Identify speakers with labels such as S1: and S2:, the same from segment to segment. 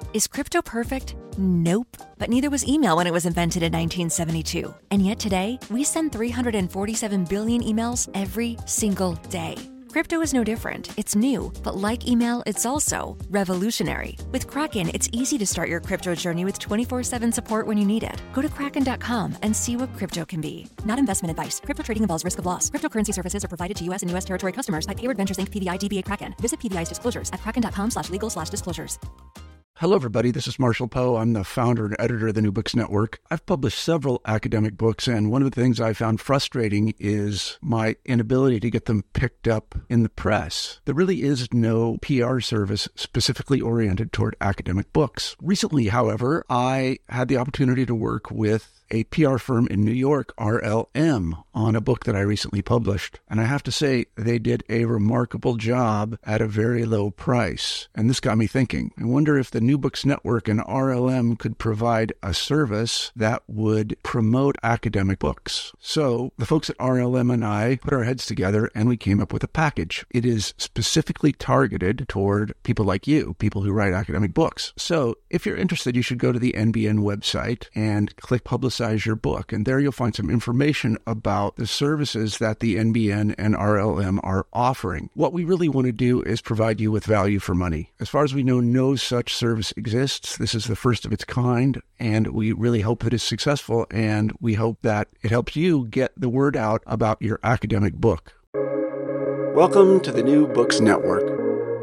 S1: Is crypto perfect? Nope. But neither was email when it was invented in 1972. And yet today, we send 347 billion emails every single day. Crypto is no different. It's new, but like email, it's also revolutionary. With Kraken, it's easy to start your crypto journey with 24/7 support when you need it. Go to kraken.com and see what crypto can be. Not investment advice. Crypto trading involves risk of loss. Cryptocurrency services are provided to U.S. and U.S. territory customers by Payward Ventures Inc. PVI DBA Kraken. Visit PVI's disclosures at kraken.com/legal/disclosures.
S2: Hello, everybody. This is Marshall Poe. I'm the founder and editor of the New Books Network. I've published several academic books, and one of the things I found frustrating is my inability to get them picked up in the press. There really is no PR service specifically oriented toward academic books. Recently, however, I had the opportunity to work with a PR firm in New York, RLM, on a book that I recently published. And I have to say, they did a remarkable job at a very low price. And this got me thinking. I wonder if the New Books Network and RLM could provide a service that would promote academic books. So the folks at RLM and I put our heads together and we came up with a package. It is specifically targeted toward people like you, people who write academic books. So if you're interested, you should go to the NBN website and click Publicize Your Book. And there you'll find some information about the services that the NBN and RLM are offering. What we really want to do is provide you with value for money. As far as we know, no such service exists. This is the first of its kind, and we really hope it is successful, and we hope that it helps you get the word out about your academic book. Welcome to the New Books Network.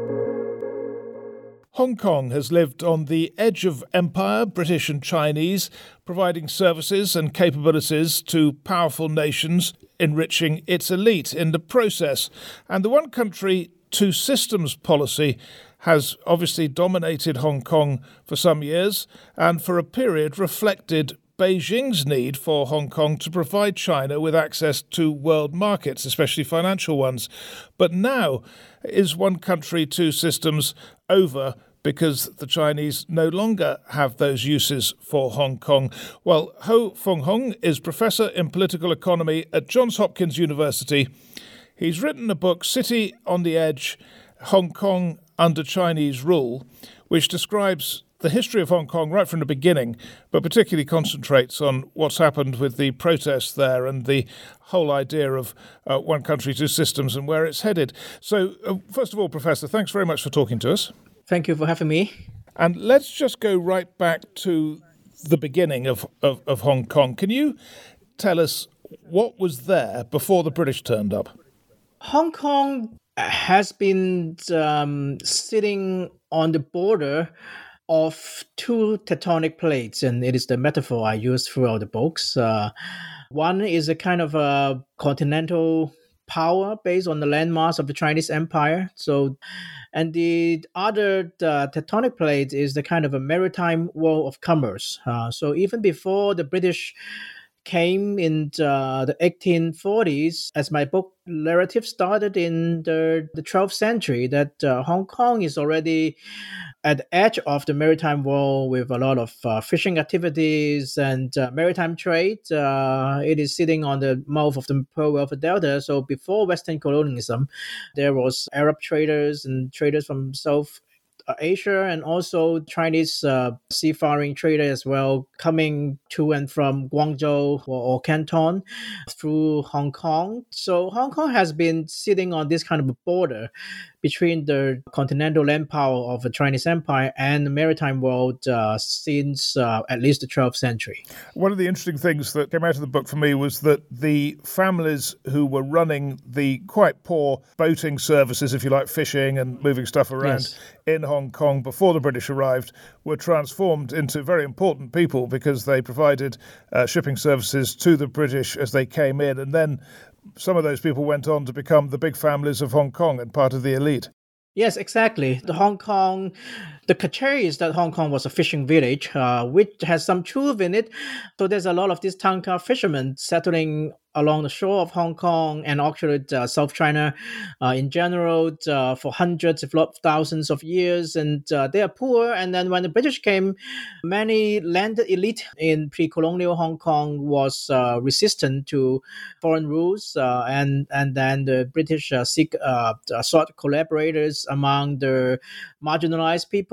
S3: Hong Kong has lived on the edge of empire, British and Chinese, providing services and capabilities to powerful nations, enriching its elite in the process. And the one country, two systems policy has obviously dominated Hong Kong for some years and for a period reflected Beijing's need for Hong Kong to provide China with access to world markets, especially financial ones. But now is one country, two systems over because the Chinese no longer have those uses for Hong Kong. Well, Ho Fung Hung is Professor in Political Economy at Johns Hopkins University. He's written a book, City on the Edge, Hong Kong Under Chinese Rule, which describes the history of Hong Kong right from the beginning, but particularly concentrates on what's happened with the protests there and the whole idea of one country, two systems and where it's headed. So, first of all, Professor, thanks very much for talking to us.
S4: Thank you for having me.
S3: And let's just go right back to the beginning of Hong Kong. Can you tell us what was there before the British turned up?
S4: Hong Kong has been sitting on the border of two tectonic plates, and it is the metaphor I use throughout the books. One is a kind of a continental power based on the landmass of the Chinese Empire. And the other tectonic plate is the kind of a maritime world of commerce. So even before the British came in the 1840s, as my book narrative started in the 12th century, that Hong Kong is already at the edge of the maritime world with a lot of fishing activities and maritime trade. It is sitting on the mouth of the Pearl River Delta. So before Western colonialism, there was Arab traders and traders from South Asia and also Chinese seafaring traders as well coming to and from Guangzhou or Canton through Hong Kong. So Hong Kong has been sitting on this kind of a border between the continental land power of the Chinese Empire and the maritime world since at least the 12th century.
S3: One of the interesting things that came out of the book for me was that the families who were running the quite poor boating services, if you like, fishing and moving stuff around in Hong Kong before the British arrived, were transformed into very important people because they provided shipping services to the British as they came in. And then some of those people went on to become the big families of Hong Kong and part of the elite.
S4: Yes, exactly. The cliche is that Hong Kong was a fishing village, which has some truth in it. So there's a lot of these tangka fishermen settling along the shore of Hong Kong and actually South China in general for hundreds, if not thousands of years. And they are poor. And then when the British came, many landed elite in pre-colonial Hong Kong was resistant to foreign rules. And then the British sought collaborators among the marginalized people.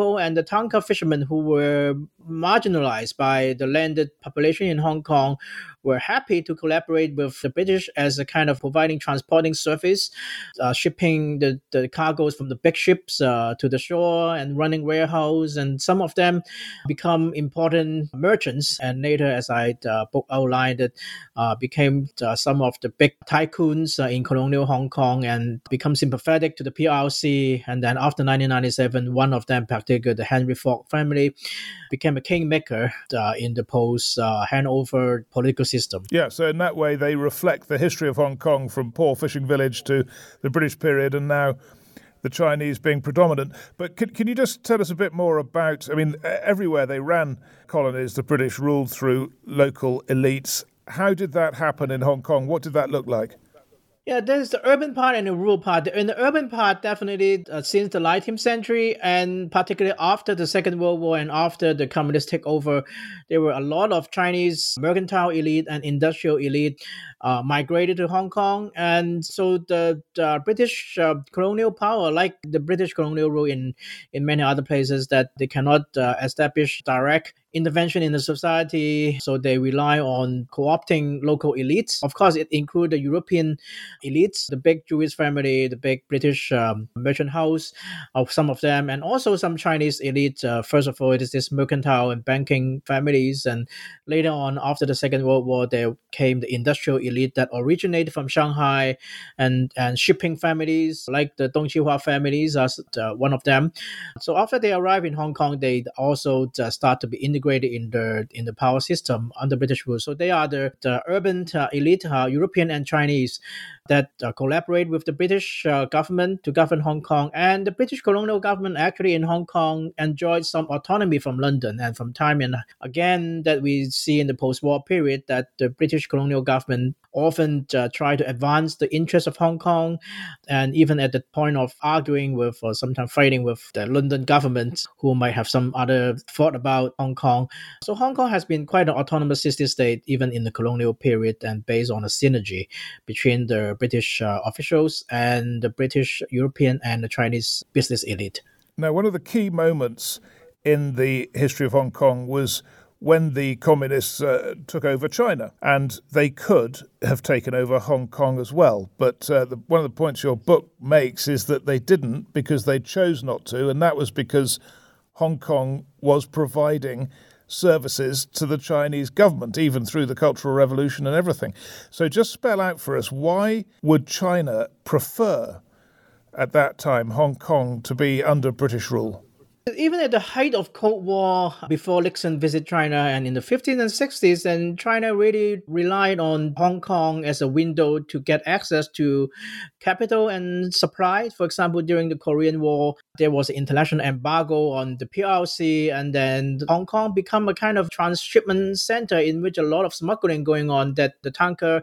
S4: people and the tanker fishermen who were marginalized by the landed population in Hong Kong were happy to collaborate with the British as a kind of providing transporting service, shipping the cargoes from the big ships to the shore and running warehouse. And some of them become important merchants. And later, as I book outlined, it became some of the big tycoons in colonial Hong Kong and become sympathetic to the PRC. And then after 1997, one of them, particularly the Henry Fok family, became a kingmaker in the post-handover political system.
S3: Yeah, so in that way, they reflect the history of Hong Kong from poor fishing village to the British period and now the Chinese being predominant. But can you just tell us a bit more about, I mean, everywhere they ran colonies, the British ruled through local elites. How did that happen in Hong Kong? What did that look like?
S4: Yeah, there's the urban part and the rural part. In the urban part, definitely since the 19th century, and particularly after the Second World War and after the communist takeover, there were a lot of Chinese mercantile elite and industrial elite migrated to Hong Kong. And so the British colonial power, like the British colonial rule in many other places, that they cannot establish direct intervention in the society, so they rely on co-opting local elites. Of course, it includes the European elites, the big Jewish family, the big British merchant house of some of them, and also some Chinese elite. First of all, it is this mercantile and banking families, and later on, after the Second World War, there came the industrial elite that originated from Shanghai, and shipping families like the Dong Chihua families are one of them. So after they arrived in Hong Kong, they also start to be integrated in the power system under British rule. So they are the urban elite, European and Chinese, that collaborate with the British government to govern Hong Kong. And the British colonial government actually in Hong Kong enjoyed some autonomy from London and from time and again that we see in the post-war period, that the British colonial government often try to advance the interests of Hong Kong, and even at the point of arguing with or sometimes fighting with the London government who might have some other thought about Hong Kong. So Hong Kong has been quite an autonomous city-state even in the colonial period, and based on a synergy between the British officials and the British, European and the Chinese business elite.
S3: Now, one of the key moments in the history of Hong Kong was when the communists took over China, and they could have taken over Hong Kong as well. But one of the points your book makes is that they didn't because they chose not to, and that was because Hong Kong was providing services to the Chinese government, even through the Cultural Revolution and everything. So just spell out for us, why would China prefer at that time Hong Kong to be under British rule?
S4: Even at the height of Cold War, before Nixon visited China and in the 50s and 60s, and China really relied on Hong Kong as a window to get access to capital and supply. For example, during the Korean War, there was an international embargo on the PRC, and then Hong Kong became a kind of transshipment center in which a lot of smuggling going on, that the tanker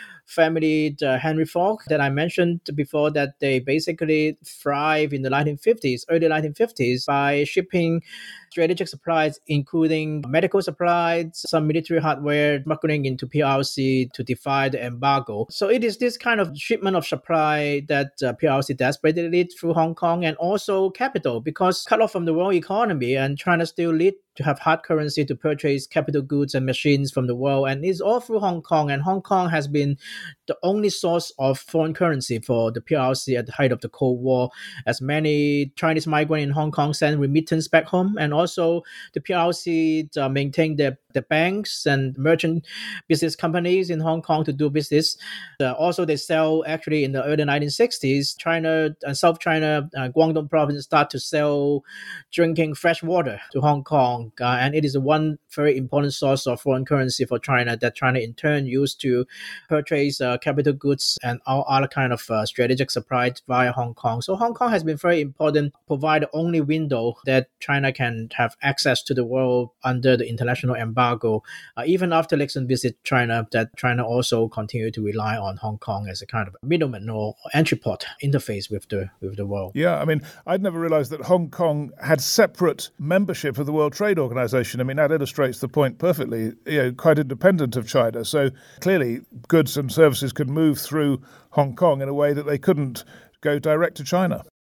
S4: family, the Henry Fok that I mentioned before, that they basically thrive in the 1950s, early 1950s, by shipping strategic supplies, including medical supplies, some military hardware, smuggling into PRC to defy the embargo. So it is this kind of shipment of supply that PRC desperately lead through Hong Kong, and also capital, because cut off from the world economy, and China still lead to have hard currency to purchase capital goods and machines from the world. And it's all through Hong Kong. And Hong Kong has been the only source of foreign currency for the PRC at the height of the Cold War, as many Chinese migrants in Hong Kong send remittance back home. And also the PRC maintain the banks and merchant business companies in Hong Kong to do business. Also, they sell, actually in the early 1960s, China and South China, Guangdong province start to sell drinking fresh water to Hong Kong. And it is one very important source of foreign currency for China, that China in turn used to purchase capital goods and all other kind of strategic supply via Hong Kong. So Hong Kong has been very important, provide the only window that China can have access to the world under the international embargo. Even after Nixon visit China, that China also continued to rely on Hong Kong as a kind of middleman or entry port interface with the world.
S3: Yeah, I mean, I'd never realized that Hong Kong had separate membership of the World Trade Organization. I mean, that illustrates the point perfectly, quite independent of China. So clearly goods and services could move through Hong Kong in a way that they couldn't go direct to China.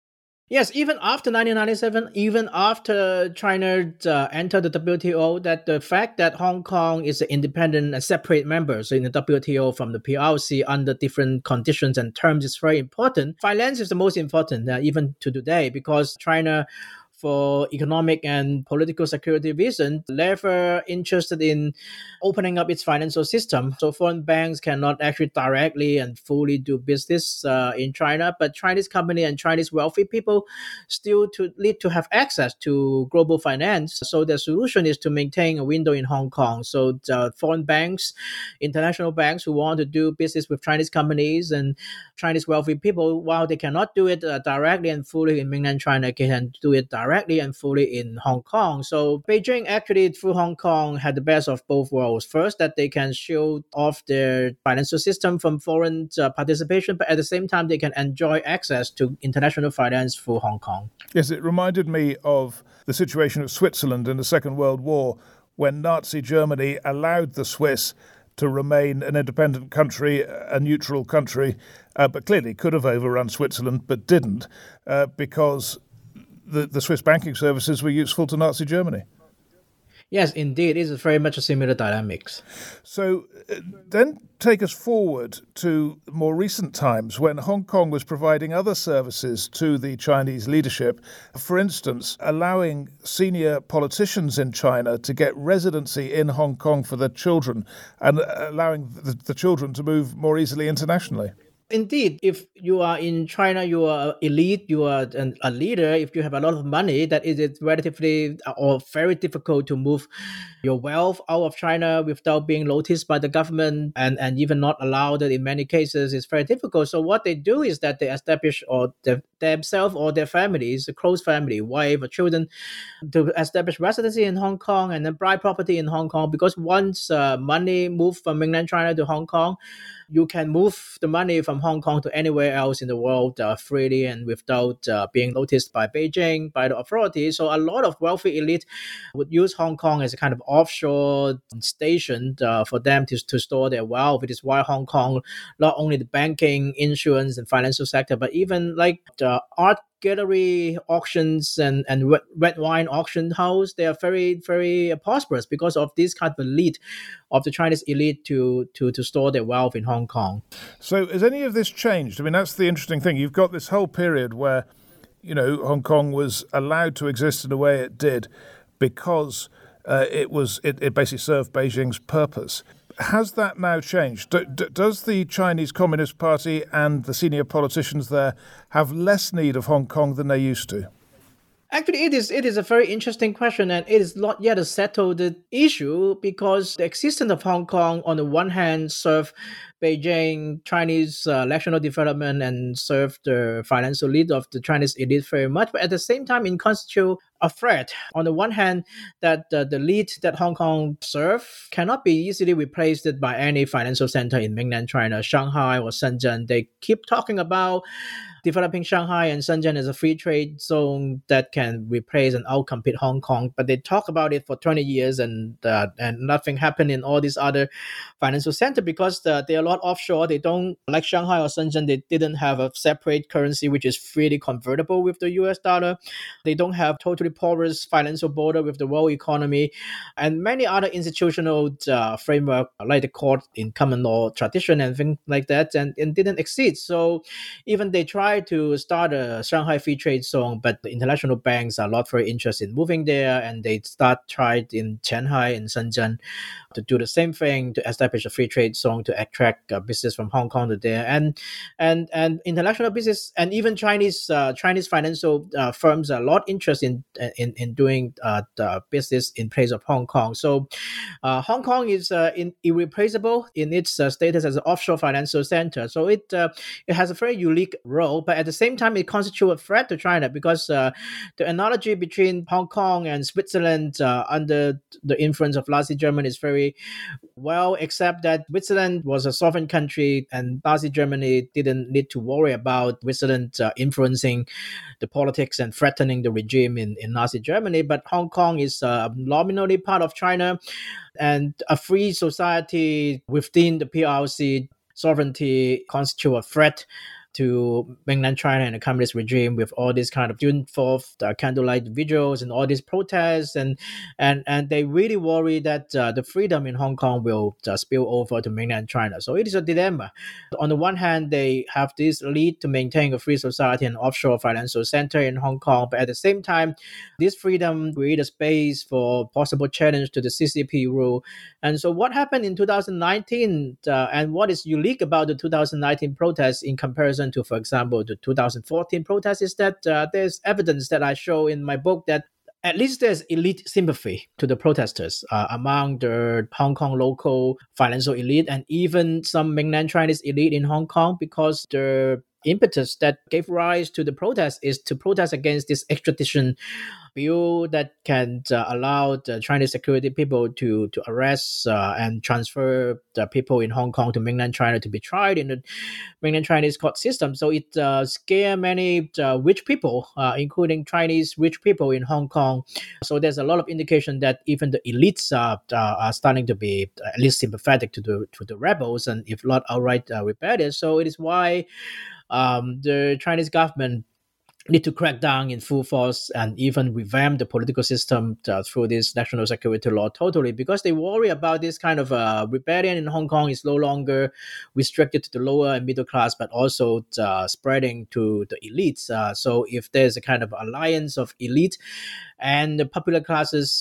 S4: Yes, even after 1997, even after China entered the WTO, that the fact that Hong Kong is an independent and separate member, so in the WTO from the PRC under different conditions and terms is very important. Finance is the most important, even to today, because China, for economic and political security reasons, never interested in opening up its financial system. So foreign banks cannot actually directly and fully do business in China, but Chinese company and Chinese wealthy people still need to have access to global finance. So the solution is to maintain a window in Hong Kong. So the foreign banks, international banks who want to do business with Chinese companies and Chinese wealthy people, while they cannot do it directly and fully in mainland China, can do it directly and fully in Hong Kong. So Beijing actually through Hong Kong had the best of both worlds. First, that they can shield off their financial system from foreign participation, but at the same time, they can enjoy access to international finance through Hong Kong.
S3: Yes, it reminded me of the situation of Switzerland in the Second World War, when Nazi Germany allowed the Swiss to remain an independent country, a neutral country, but clearly could have overrun Switzerland, but didn't, because the Swiss banking services were useful to Nazi Germany.
S4: Yes, indeed. It is very much a similar dynamics.
S3: So then take us forward to more recent times when Hong Kong was providing other services to the Chinese leadership. For instance, allowing senior politicians in China to get residency in Hong Kong for their children and allowing the children to move more easily internationally.
S4: Indeed, if you are in China, you are elite, you are a leader. If you have a lot of money, that it is relatively or very difficult to move your wealth out of China without being noticed by the government and even not allowed. In many cases, it's very difficult. So what they do is that they establish themselves or their families, a close family, wife or children, to establish residency in Hong Kong and then buy property in Hong Kong. Because once money moves from mainland China to Hong Kong, you can move the money from Hong Kong to anywhere else in the world freely and without being noticed by Beijing, by the authorities. So a lot of wealthy elite would use Hong Kong as a kind of offshore station for them to store their wealth. It is why Hong Kong, not only the banking, insurance, and financial sector, but even like the art gallery auctions and red wine auction house, they are very, very prosperous because of this kind of elite of the Chinese elite to store their wealth in Hong Kong.
S3: So has any of this changed? I mean, that's the interesting thing. You've got this whole period where, Hong Kong was allowed to exist in the way it did because it basically served Beijing's purpose. Has that now changed? Does the Chinese Communist Party and the senior politicians there have less need of Hong Kong than they used to?
S4: Actually, it is a very interesting question, and it is not yet a settled issue because the existence of Hong Kong, on the one hand, serve Beijing, Chinese national development, and serve the financial lead of the Chinese elite very much, but at the same time, it constitutes a threat. On the one hand, that the lead that Hong Kong serve cannot be easily replaced by any financial center in mainland China, Shanghai or Shenzhen. They keep talking about developing Shanghai and Shenzhen as a free trade zone that can replace and outcompete Hong Kong. But they talk about it for 20 years and nothing happened in all these other financial centers because they are a lot offshore. They don't, like Shanghai or Shenzhen, they didn't have a separate currency which is freely convertible with the US dollar. They don't have totally porous financial border with the world economy and many other institutional framework like the court in common law tradition and things like that and didn't exist. So even they tried to start a Shanghai free trade zone, but the international banks are not very interested in moving there, and they tried in Shanghai and Shenzhen to do the same thing to establish a free trade zone to attract business from Hong Kong to there, and international business and even Chinese financial firms are a lot interested in doing the business in place of Hong Kong. So Hong Kong is irreplaceable in its status as an offshore financial center. So it has a very unique role, but at the same time, it constitutes a threat to China because the analogy between Hong Kong and Switzerland under the influence of Nazi Germany is very well, except that Switzerland was a sovereign country and Nazi Germany didn't need to worry about Switzerland influencing the politics and threatening the regime in Nazi Germany. But Hong Kong is nominally part of China and a free society within the PRC. Sovereignty constitutes a threat to mainland China and the communist regime with all these kind of June 4th candlelight vigils and all these protests, and they really worry that the freedom in Hong Kong will spill over to mainland China. So it is a dilemma. On the one hand, they have this lead to maintain a free society and offshore financial center in Hong Kong, but at the same time, this freedom create a space for possible challenge to the CCP rule. And so what happened in 2019 and what is unique about the 2019 protests in comparison to, for example, the 2014 protests is that there's evidence that I show in my book that at least there's elite sympathy to the protesters among the Hong Kong local financial elite and even some mainland Chinese elite in Hong Kong, because the impetus that gave rise to the protest is to protest against this extradition bill that can allow the Chinese security people to arrest and transfer the people in Hong Kong to mainland China to be tried in the mainland Chinese court system. So it scared many rich people, including Chinese rich people in Hong Kong. So there's a lot of indication that even the elites are starting to be at least sympathetic to the rebels, and if not outright rebellious. So it is why the Chinese government need to crack down in full force and even revamp the political system through this national security law totally, because they worry about this kind of rebellion in Hong Kong is no longer restricted to the lower and middle class, but also spreading to the elites. So if there's a kind of alliance of elite and the popular classes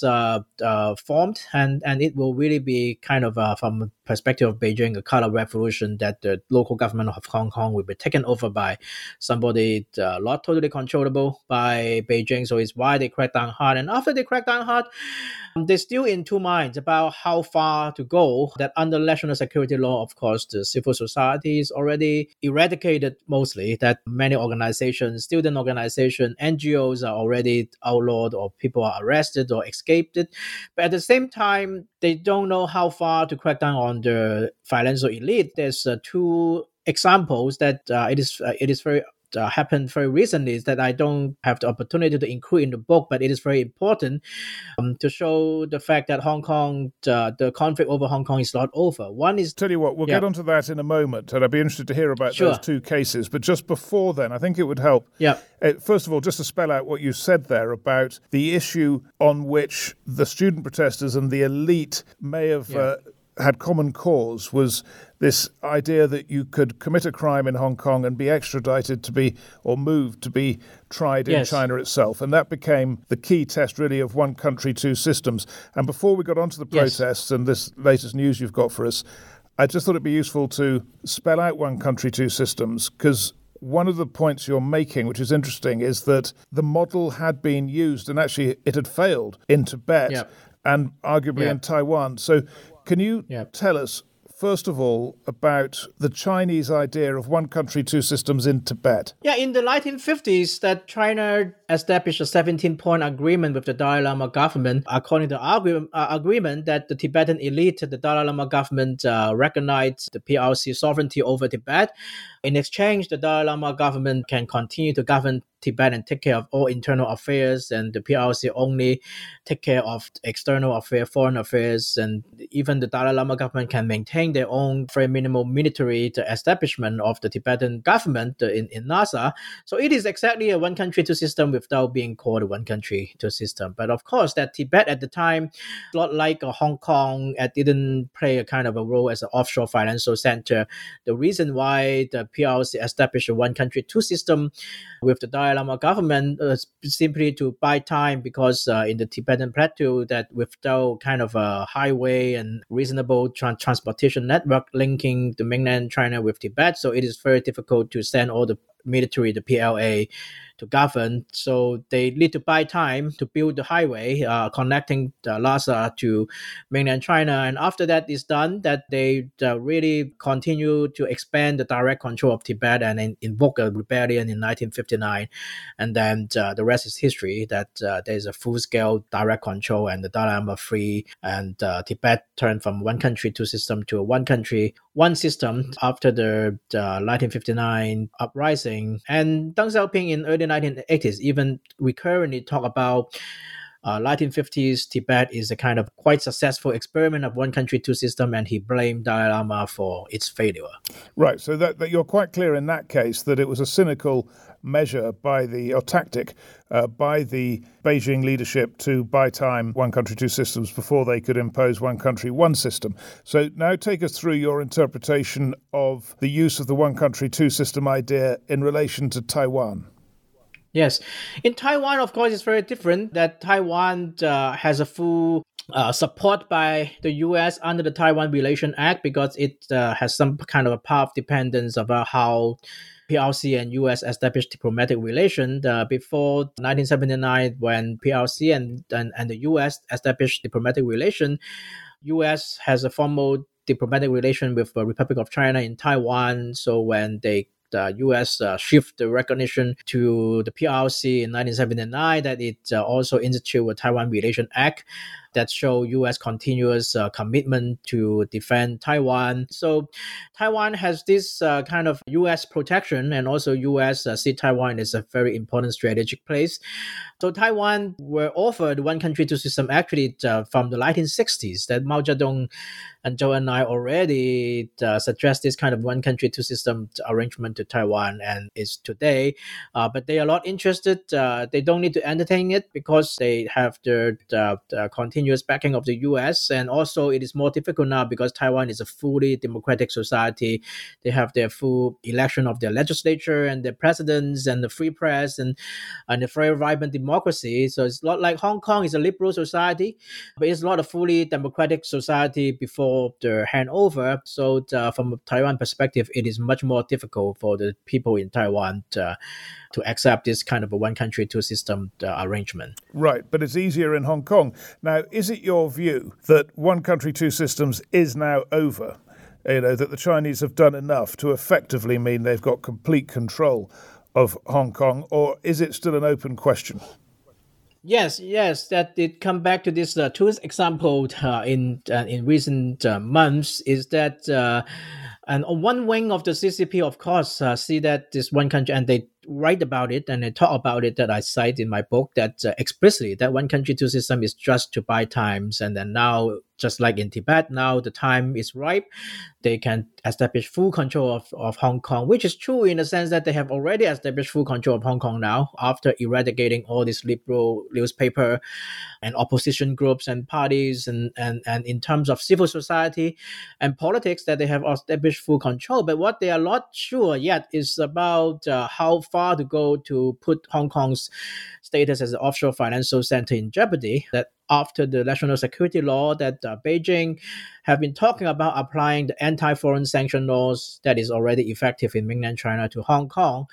S4: formed, and it will really be kind of from a perspective of Beijing, a color revolution, that the local government of Hong Kong will be taken over by somebody not totally controllable by Beijing. So it's why they crack down hard. And after they crack down hard, they're still in two minds about how far to go. That under national security law, of course, the civil society is already eradicated mostly, that many organizations, student organizations, NGOs are already outlawed, or people are arrested or escaped it. But at the same time, they don't know how far to crack down on the financial elite. There's two examples that it is very happened very recently, is that I don't have the opportunity to include in the book, but it is very important to show the fact that Hong Kong, the conflict over Hong Kong is not over. One is...
S3: Tell you what, we'll get onto that in a moment, and I'd be interested to hear about those two cases. But just before then, I think it would help, first of all, just to spell out what you said there about the issue on which the student protesters and the elite may have had common cause, was this idea that you could commit a crime in Hong Kong and be extradited to be, or moved to be tried in China itself. And that became the key test, really, of one country, two systems. And before we got onto the protests and this latest news you've got for us, I just thought it'd be useful to spell out one country, two systems, because one of the points you're making, which is interesting, is that the model had been used, and actually it had failed in Tibet and arguably in Taiwan. So can you tell us, first of all, about the Chinese idea of one country, two systems in Tibet?
S4: Yeah, in the 1950s, that China established a 17-point agreement with the Dalai Lama government. According to the agreement, that the Tibetan elite, the Dalai Lama government recognized the PRC sovereignty over Tibet. In exchange, the Dalai Lama government can continue to govern Tibet and take care of all internal affairs, and the PRC only take care of external affairs, foreign affairs, and even the Dalai Lama government can maintain their own very minimal military establishment of the Tibetan government in Lhasa. So it is exactly a one country, two system without being called a one country, two system. But of course, that Tibet at the time, not like Hong Kong, it didn't play a kind of a role as an offshore financial center. The reason why the PRC established a one country, two system with the Dalai Lama government simply to buy time, because in the Tibetan plateau, that without kind of a highway and reasonable transportation network linking the mainland China with Tibet, so it is very difficult to send all the military, the PLA, to govern. So they need to buy time to build the highway connecting Lhasa to mainland China. And after that is done, that they really continue to expand the direct control of Tibet and invoke a rebellion in 1959. And then the rest is history, that there's a full-scale direct control and the Dalai Lama free, and Tibet turned from one country, two system to a one country, one system after the 1959 uprising. And Deng Xiaoping in early 1980s even recurrently talk about 1950s Tibet is a kind of quite successful experiment of one country, two system, and he blamed Dalai Lama for its failure.
S3: Right, so that you're quite clear in that case that it was a cynical measure tactic by the Beijing leadership to buy time, one country, two systems, before they could impose one country, one system. So now take us through your interpretation of the use of the one country, two system idea in relation to Taiwan.
S4: Yes. In Taiwan, of course, it's very different that Taiwan has a full support by the U.S. under the Taiwan Relation Act because it has some kind of a path dependence about how PRC and U.S. established diplomatic relations. Before 1979, when PRC and the U.S. established diplomatic relations, U.S. has a formal diplomatic relation with the Republic of China in Taiwan. So when the U.S. shift the recognition to the PRC in 1979, that it also instituted a Taiwan Relation Act that show U.S. continuous commitment to defend Taiwan. So Taiwan has this kind of U.S. protection, and also U.S. See Taiwan as a very important strategic place. So Taiwan were offered one country, two system actually from the 1960s, that Mao Zedong and Zhou Enlai already suggest this kind of one country, two system arrangement to Taiwan, and is today. But they are not interested. They don't need to entertain it because they have the continuous backing of the U.S. And also it is more difficult now because Taiwan is a fully democratic society. They have their full election of their legislature and their presidents and the free press and a very vibrant democracy. So it's not like Hong Kong is a liberal society, but it's not a fully democratic society before the handover. So from a Taiwan perspective, it is much more difficult for the people in Taiwan to accept this kind of a one country, two system arrangement.
S3: Right, but it's easier in Hong Kong. Now, is it your view that one country, two systems is now over? That the Chinese have done enough to effectively mean they've got complete control of Hong Kong, or is it still an open question?
S4: Yes, that did come back to this two example in recent months is that and on one wing of the CCP, of course, see that this one country, and they write about it and they talk about it, that I cite in my book, that explicitly that one country, two system is just to buy times. And then now, just like in Tibet, now the time is ripe. They can establish full control of Hong Kong, which is true in the sense that they have already established full control of Hong Kong now after eradicating all these liberal newspaper and opposition groups and parties and in terms of civil society and politics, that they have established full control. But what they are not sure yet is about how far to go to put Hong Kong's status as an offshore financial center in jeopardy. That after the national security law that Beijing have been talking about applying the anti-foreign sanction laws that is already effective in mainland China to Hong Kong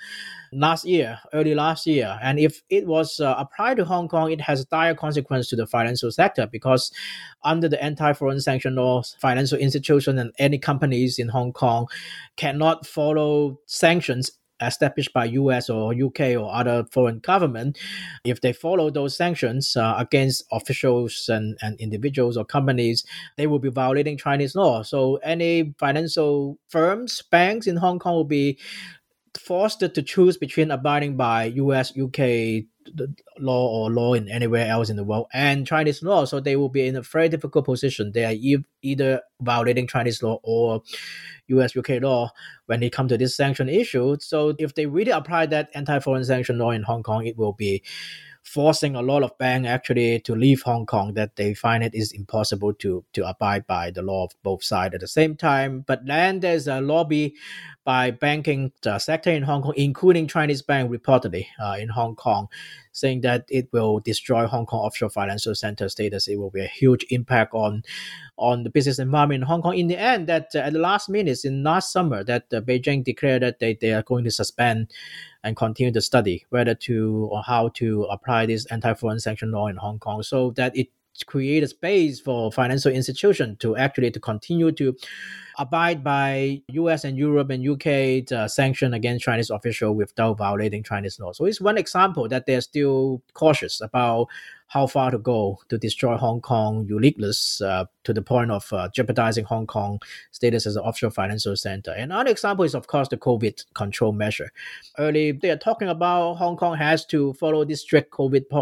S4: early last year. And if it was applied to Hong Kong, it has dire consequence to the financial sector because under the anti-foreign sanction laws, financial institutions and any companies in Hong Kong cannot follow sanctions established by US or UK or other foreign government. If they follow those sanctions against officials and individuals or companies, they will be violating Chinese law. So any financial firms, banks in Hong Kong will be forced to choose between abiding by US, UK law or law in anywhere else in the world and Chinese law. So they will be in a very difficult position. They are either violating Chinese law or US, UK law when it comes to this sanction issue. So if they really apply that anti-foreign sanction law in Hong Kong, it will be forcing a lot of banks actually to leave Hong Kong, that they find it is impossible to abide by the law of both sides at the same time. But then there's a lobby by banking sector in Hong Kong, including Chinese bank reportedly in Hong Kong, saying that it will destroy Hong Kong offshore financial center status. It will be a huge impact on the business environment in Hong Kong. In the end, that at the last minute in last summer, that Beijing declared that they are going to suspend and continue to study whether to or how to apply this anti-foreign sanction law in Hong Kong, so that it create a space for financial institutions to continue to abide by US and Europe and UK sanction against Chinese officials without violating Chinese law. So it's one example that they're still cautious about how far to go to destroy Hong Kong uniqueness to the point of jeopardizing Hong Kong status as an offshore financial center. Another example is, of course, the COVID control measure. Early, they are talking about Hong Kong has to follow this strict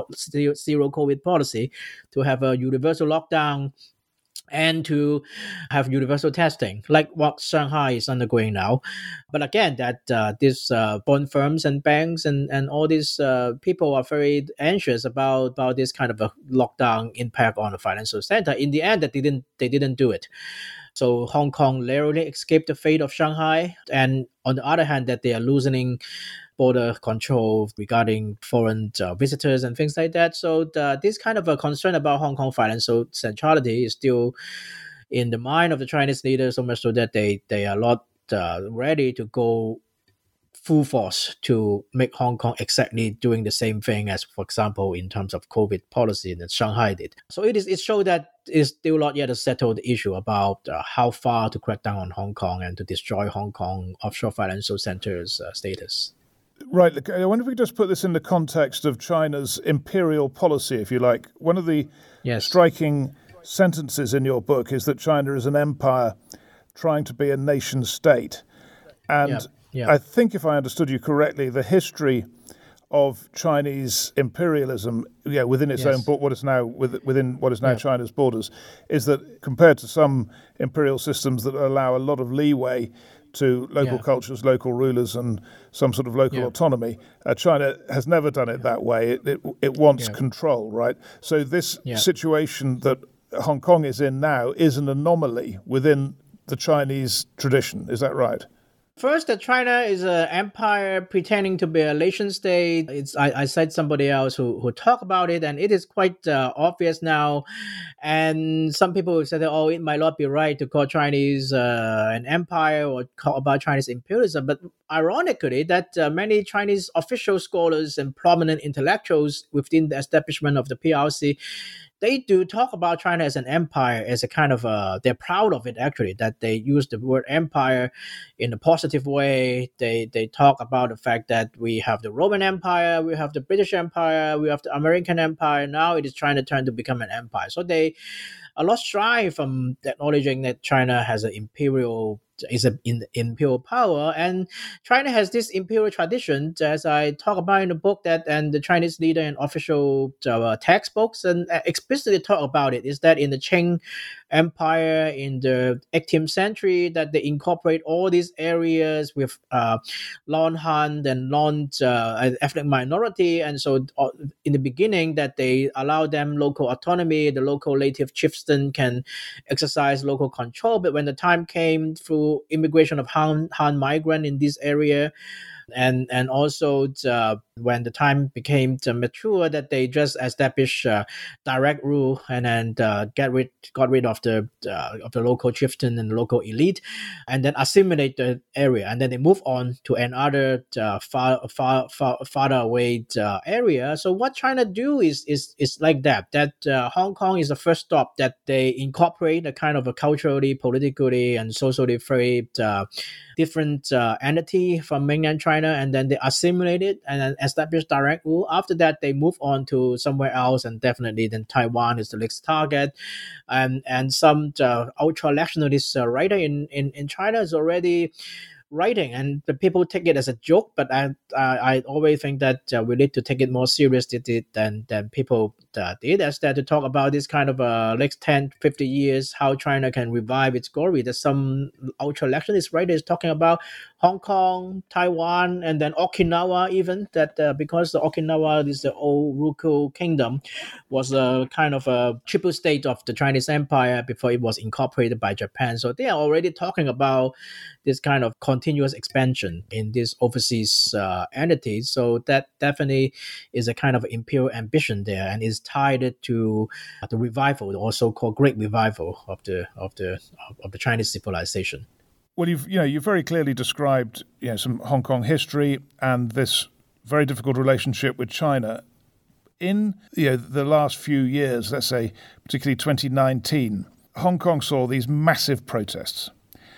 S4: zero COVID policy to have a universal lockdown and to have universal testing, like what Shanghai is undergoing now. But again, that these bond firms and banks and all these people are very anxious about this kind of a lockdown impact on the financial center. In the end, they didn't do it. So Hong Kong narrowly escaped the fate of Shanghai. And on the other hand, that they are loosening border control regarding foreign visitors and things like that. So this kind of a concern about Hong Kong financial centrality is still in the mind of the Chinese leaders, so much so that they are not ready to go full force to make Hong Kong exactly doing the same thing as, for example, in terms of COVID policy that Shanghai did. So it shows that it's still not yet a settled issue about how far to crack down on Hong Kong and to destroy Hong Kong offshore financial center's status.
S3: Right. I wonder if we could just put this in the context of China's imperial policy, if you like. One of the striking sentences in your book is that China is an empire trying to be a nation state. And I think, if I understood you correctly, the history of Chinese imperialism, within its own, what is now within what is now China's borders, is that compared to some imperial systems that allow a lot of leeway to local cultures, local rulers, and some sort of local autonomy, China has never done it that way. It wants control, right? So this situation that Hong Kong is in now is an anomaly within the Chinese tradition. Is that right?
S4: First, that China is an empire pretending to be a nation state. I cite somebody else who talk about it, and it is quite obvious now. And some people say that, it might not be right to call Chinese an empire or talk about Chinese imperialism. But ironically, that many Chinese official scholars and prominent intellectuals within the establishment of the PRC, they do talk about China as an empire, as a kind of they're proud of it, actually, that they use the word empire in a positive way. They talk about the fact that we have the Roman Empire, we have the British Empire, we have the American Empire. Now it is trying to turn to become an empire. So they are not shy from acknowledging that China has an imperial power, and China has this imperial tradition, as I talk about in the book, and the Chinese leader in official textbooks and explicitly talk about it, is that in the Qing Empire in the 18th century, that they incorporate all these areas with non-Han and non-ethnic minority, and so in the beginning that they allow them local autonomy, the local native chieftain can exercise local control, but when the time came through immigration of Han migrant in this area, and also when the time became mature, that they just establish direct rule and then got rid of the local chieftain and the local elite, and then assimilate the area, and then they move on to another farther away area. So what China do is like that Hong Kong is the first stop, that they incorporate a kind of a culturally, politically, and socially very different entity from mainland China, and then they assimilate it and then establish direct rule. After that, they move on to somewhere else, and definitely then Taiwan is the next target. And some ultra-nationalist writer in China is already writing, and the people take it as a joke, but I always think that we need to take it more seriously than people did, as that to talk about this kind of next 10, 50 years, how China can revive its glory. There's some ultra-nationalist writers talking about Hong Kong, Taiwan, and then Okinawa even, that because the Okinawa is the old Ryukyu kingdom, was a kind of a triple state of the Chinese Empire before it was incorporated by Japan. So they are already talking about this kind of continuous expansion in these overseas entities. So that definitely is a kind of imperial ambition there, and is tied to the revival, or so-called Great Revival of the Chinese civilization.
S3: Well, you've very clearly described some Hong Kong history and this very difficult relationship with China. In the last few years, let's say particularly 2019, Hong Kong saw these massive protests.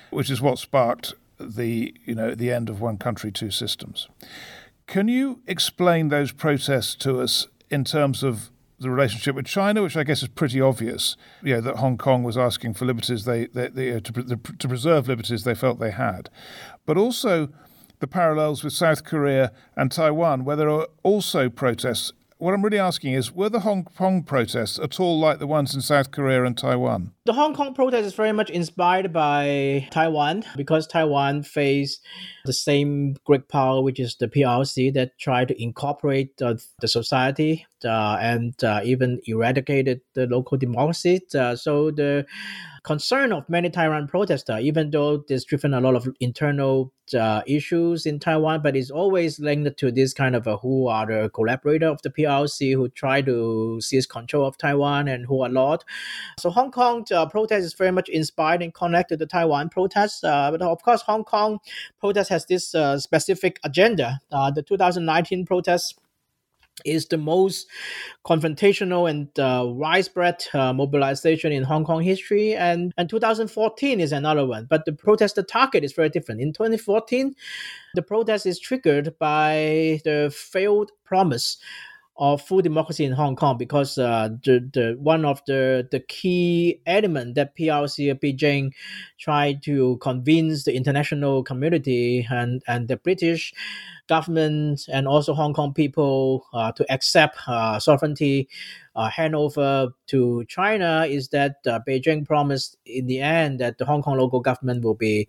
S3: which is what sparked the end of one country, two systems. Can you explain those protests to us in terms of the relationship with China, which I guess is pretty obvious, that Hong Kong was asking for liberties to preserve liberties they felt they had, but also the parallels with South Korea and Taiwan, where there are also protests. What I'm really asking is, were the Hong Kong protests at all like the ones in South Korea and Taiwan?
S4: The Hong Kong protest is very much inspired by Taiwan, because Taiwan faced the same great power, which is the PRC, that tried to incorporate the society and even eradicated the local democracy. So the concern of many Taiwan protesters, even though there's driven a lot of internal issues in Taiwan, but it's always linked to this kind of who are the collaborator of the PRC who try to seize control of Taiwan and who are not. So Hong Kong protest is very much inspired and connected to the Taiwan protests. But of course, Hong Kong protest has this specific agenda. The 2019 protests is the most confrontational and widespread mobilization in Hong Kong history. And 2014 is another one. But the protest target is very different. In 2014, the protest is triggered by the failed promise of full democracy in Hong Kong, because the one of the key element that PRC Beijing tried to convince the international community and the British government and also Hong Kong people to accept sovereignty handover to China is that Beijing promised in the end that the Hong Kong local government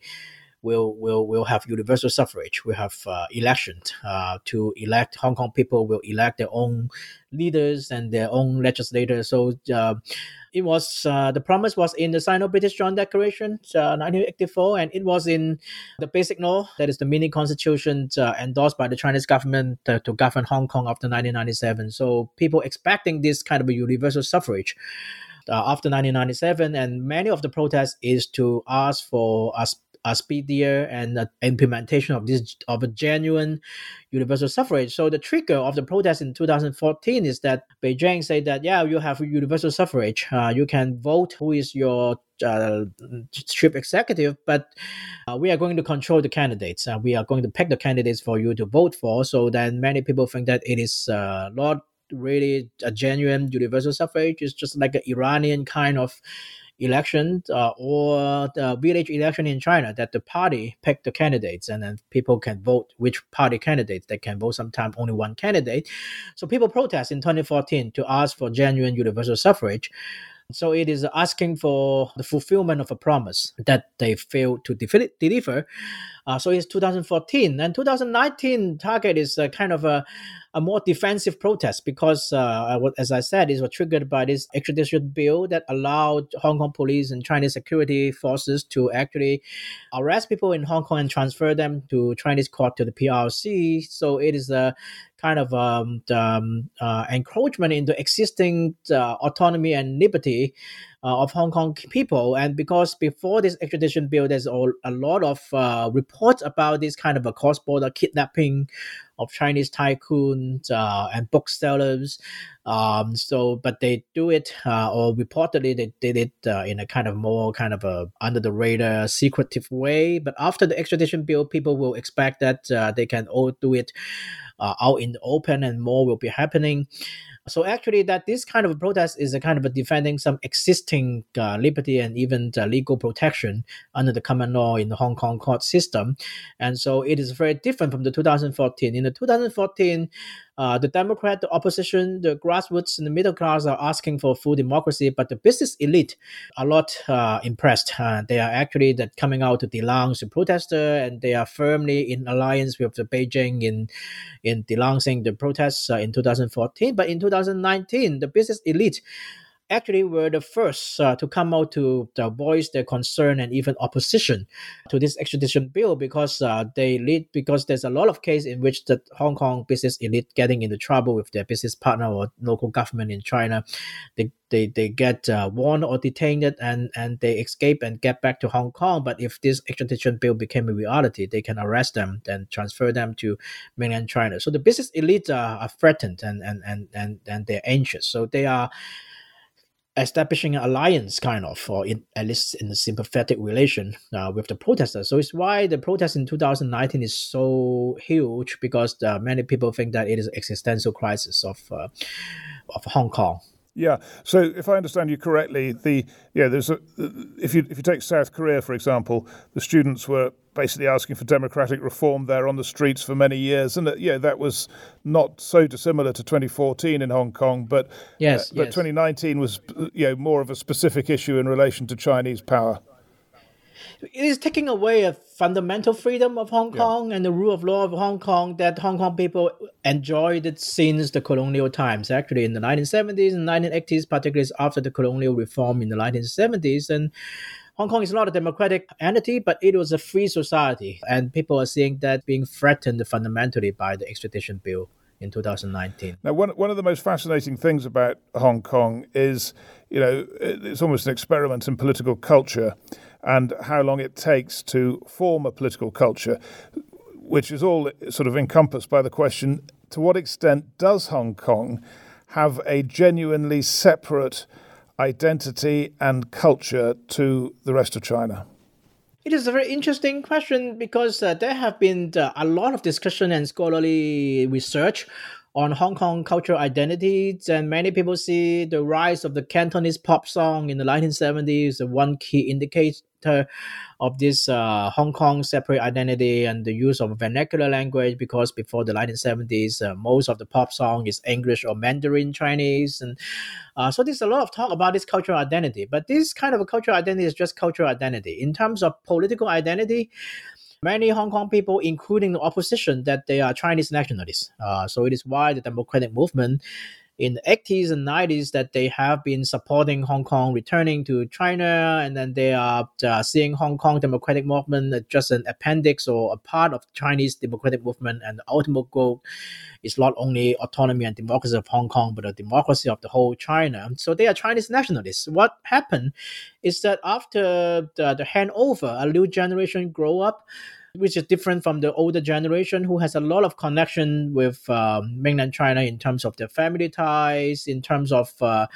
S4: will have universal suffrage. We'll have elections to elect. Hong Kong people will elect their own leaders and their own legislators. So it was the promise was in the Sino-British Joint Declaration, 1984, and it was in the Basic Law, that is the mini constitution endorsed by the Chinese government to govern Hong Kong after 1997. So people expecting this kind of a universal suffrage after 1997, and many of the protests is to ask for a speedier and implementation of a genuine universal suffrage. So the trigger of the protest in 2014 is that Beijing said that, you have universal suffrage. You can vote who is your chief executive, but we are going to control the candidates. We are going to pick the candidates for you to vote for. So then many people think that it is not really a genuine universal suffrage. It's just like an Iranian kind of election or the village election in China, that the party pick the candidates and then people can vote which party candidates. They can vote sometimes only one candidate. So people protest in 2014 to ask for genuine universal suffrage. So it is asking for the fulfillment of a promise that they failed to deliver. So it's 2014. And 2019 target is kind of a more defensive protest, because, as I said, it was triggered by this extradition bill that allowed Hong Kong police and Chinese security forces to actually arrest people in Hong Kong and transfer them to Chinese court to the PRC. So it is a kind of encroachment into existing autonomy and liberty of Hong Kong people. And because before this extradition bill, there's a lot of reports about this kind of a cross-border kidnapping of Chinese tycoons and booksellers. But they do it, or reportedly they did it in a kind of more kind of a under the radar, secretive way. But after the extradition bill, people will expect that they can all do it out in the open, and more will be happening. So actually, that this kind of protest is a kind of a defending some existing liberty and even legal protection under the common law in the Hong Kong court system. And so it is very different from the 2014. In the 2014, the Democrat, the opposition, the grassroots, and the middle class are asking for full democracy, but the business elite are not impressed. They are actually coming out to denounce the protester, and they are firmly in alliance with the Beijing in denouncing the protests in 2014. But in 2019, the business elite actually were the first to come out to voice their concern and even opposition to this extradition bill, because because there's a lot of cases in which the Hong Kong business elite getting into trouble with their business partner or local government in China. They get warned or detained and they escape and get back to Hong Kong. But if this extradition bill became a reality, they can arrest them and transfer them to mainland China. So the business elite are threatened and they're anxious. So they are establishing an alliance, kind of, or at least in a sympathetic relation with the protesters. So it's why the protest in 2019 is so huge, because many people think that it is an existential crisis of Hong Kong.
S3: Yeah. So if I understand you correctly, if you take South Korea, for example, the students were basically asking for democratic reform there on the streets for many years, and that was not so dissimilar to 2014 in Hong Kong, but 2019 was more of a specific issue in relation to Chinese power.
S4: It is taking away a fundamental freedom of Hong Kong and the rule of law of Hong Kong that Hong Kong people enjoyed since the colonial times, actually in the 1970s and 1980s, particularly after the colonial reform in the 1970s. And Hong Kong is not a democratic entity, but it was a free society. And people are seeing that being threatened fundamentally by the extradition bill in 2019.
S3: Now, one of the most fascinating things about Hong Kong is, it's almost an experiment in political culture and how long it takes to form a political culture, which is all sort of encompassed by the question, to what extent does Hong Kong have a genuinely separate identity and culture to the rest of China?
S4: It is a very interesting question, because there have been a lot of discussion and scholarly research on Hong Kong cultural identities, and many people see the rise of the Cantonese pop song in the 1970s as one key indicator of this Hong Kong separate identity and the use of vernacular language, because before the 1970s, most of the pop song is English or Mandarin Chinese. And so there's a lot of talk about this cultural identity. But this kind of a cultural identity is just cultural identity. In terms of political identity, many Hong Kong people, including the opposition, that they are Chinese nationalists. So it is why the democratic movement in the 80s and 90s that they have been supporting Hong Kong returning to China, and then they are seeing Hong Kong democratic movement as just an appendix or a part of Chinese democratic movement, and the ultimate goal is not only autonomy and democracy of Hong Kong, but a democracy of the whole China. So they are Chinese nationalists. What happened is that after the handover, a new generation grow up, which is different from the older generation who has a lot of connection with mainland China in terms of their family ties, in terms of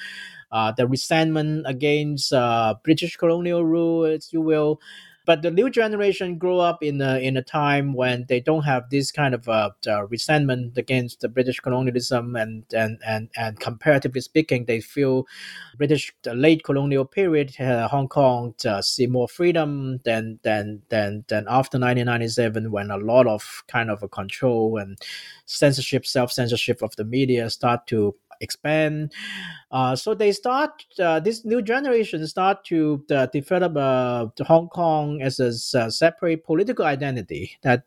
S4: the resentment against British colonial rule, as you will. But the new generation grow up in a time when they don't have this kind of resentment against the British colonialism, and comparatively speaking, they feel the late colonial period, Hong Kong see more freedom than after 1997, when a lot of kind of a control and censorship, self-censorship of the media start to expand. So they start, this new generation start to develop Hong Kong as a separate political identity that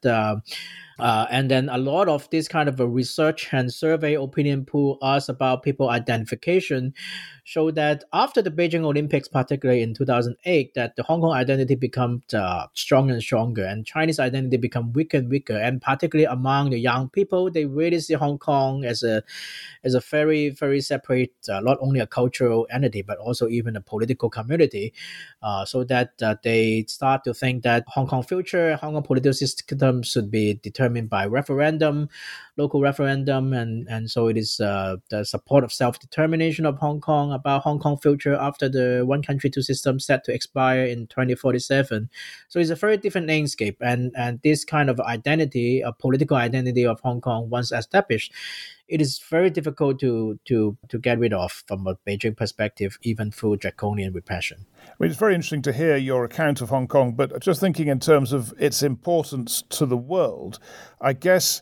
S4: and then a lot of this kind of a research and survey opinion poll us about people identification show that after the Beijing Olympics, particularly in 2008, that the Hong Kong identity becomes stronger and stronger, and Chinese identity become weaker and weaker. And particularly among the young people, they really see Hong Kong as a very, very separate, not only a cultural entity, but also even a political community. So that they start to think that Hong Kong future, Hong Kong political system should be determined by referendum, local referendum, and so it is the support of self-determination of Hong Kong about Hong Kong future after the one country two system set to expire in 2047. So it's a very different landscape, and this kind of identity, a political identity of Hong Kong once established, it is very difficult to get rid of from a Beijing perspective, even through draconian repression.
S3: I mean, it's very interesting to hear your account of Hong Kong, but just thinking in terms of its importance to the world, I guess,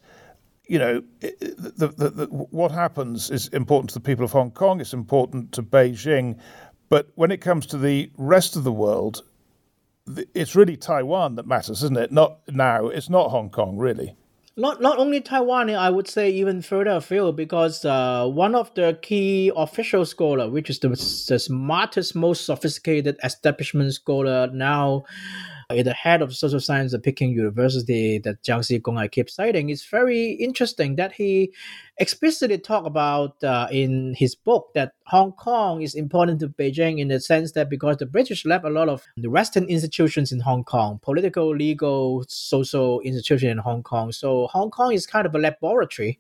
S3: what happens is important to the people of Hong Kong, it's important to Beijing, but when it comes to the rest of the world, it's really Taiwan that matters, isn't it? It's not Hong Kong, really.
S4: Not only Taiwan, I would say even further afield, because one of the key official scholar, which is the smartest, most sophisticated establishment scholar now, the head of social science at Peking University, that Jiang Xigong I keep citing, it's very interesting that he explicitly talked about in his book that Hong Kong is important to Beijing in the sense that because the British left a lot of the Western institutions in Hong Kong, political, legal, social institutions in Hong Kong. So Hong Kong is kind of a laboratory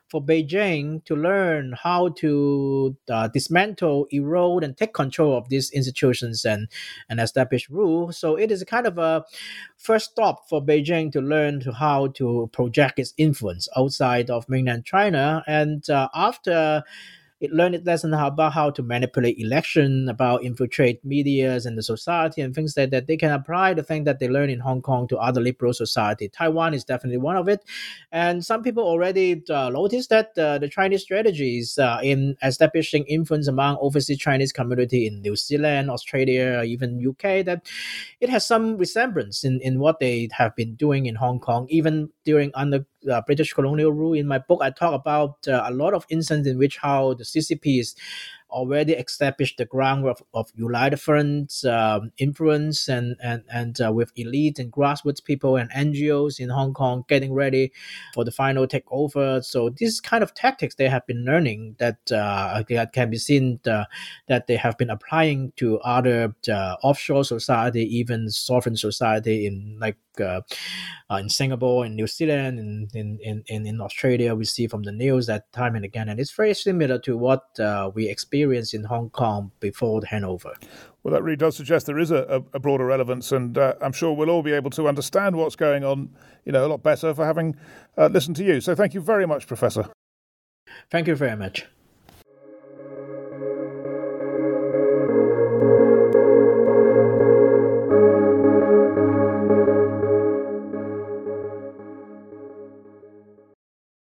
S4: for Beijing to learn how to dismantle, erode, and take control of these institutions and establish rule. So it is a kind of a first stop for Beijing to learn how to project its influence outside of mainland China. And after it learned its lesson about how to manipulate election, about infiltrate medias and the society and things that they can apply the thing that they learn in Hong Kong to other liberal society. Taiwan is definitely one of it. And some people already noticed that the Chinese strategies in establishing influence among overseas Chinese community in New Zealand, Australia, even UK, that it has some resemblance in what they have been doing in Hong Kong, even during under British colonial rule. In my book, I talk about a lot of instances in which how the CCP is already established the groundwork of United Front's influence and with elite and grassroots people and NGOs in Hong Kong getting ready for the final takeover. So this kind of tactics they have been learning that can be seen that they have been applying to other offshore society, even sovereign society in like in Singapore, in New Zealand, in Australia. We see from the news that time and again, and it's very similar to what we experienced in Hong Kong before the handover.
S3: Well, that really does suggest there is a broader relevance, and I'm sure we'll all be able to understand what's going on, a lot better for having listened to you. So thank you very much, Professor.
S4: Thank you very much.